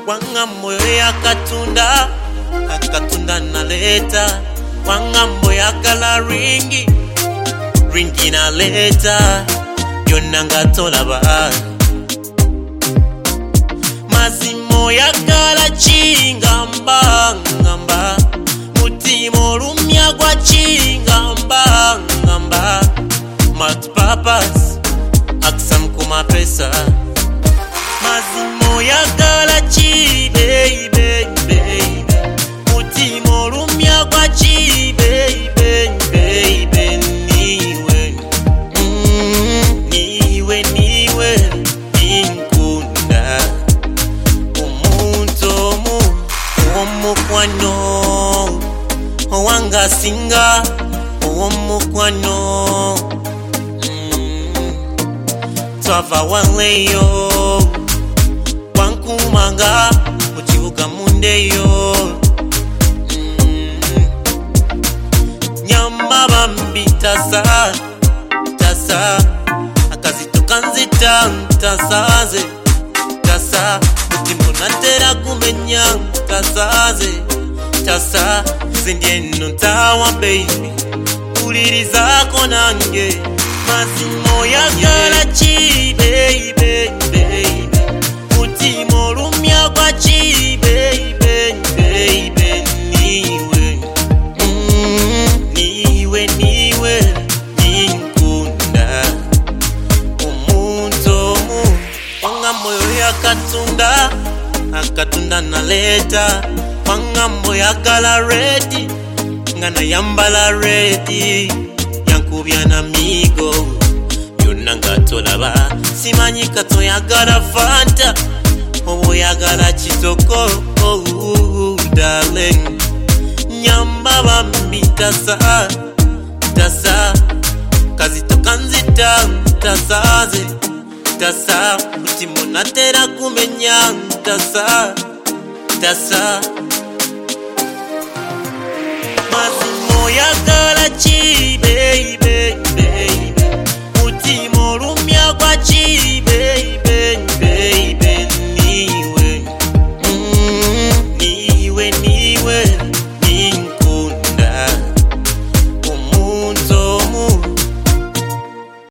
Wangambo ya katunda, akatunda naleta. Wangambo ya kala ringi, ringi naleta. Yonanga tolaba. Mazimo ya kala chingamba ngamba. Mutimo rumya kwa chingamba ngamba. Mat papas, aksam kuma pesa. Mazimo ya kala chi baby baby. Mutimo rumya kwa chi baby baby. Niwe inkunda. Umuntu mu omukwano wanga singa omukwano. Twava wanleyo wankumanga mukibuga mundeyo. Nyamba bambi tasa tasa akazito kanzita tasaze tasa mutima natera kumenya tasaze tasa zindieno ntawa baby ulirizako nange. Mazimo ya kala chi baby baby. Mutimo rumya kwa chi baby baby. Niwe inkunda. Umuntu mu wangambo ya katunda, akatunda naleta. Wangambo ya kala ready, ngana yambala ready. Yankubya na migo yonanga tolaba. Simanyi kato yagala fanta, obo yagala chitoko. Oh darling, nyamba bambi tasa tasa kazito kanzita tasaze tasa mutimo natera kumenya tasa tasa. Mazimo yagala chi baby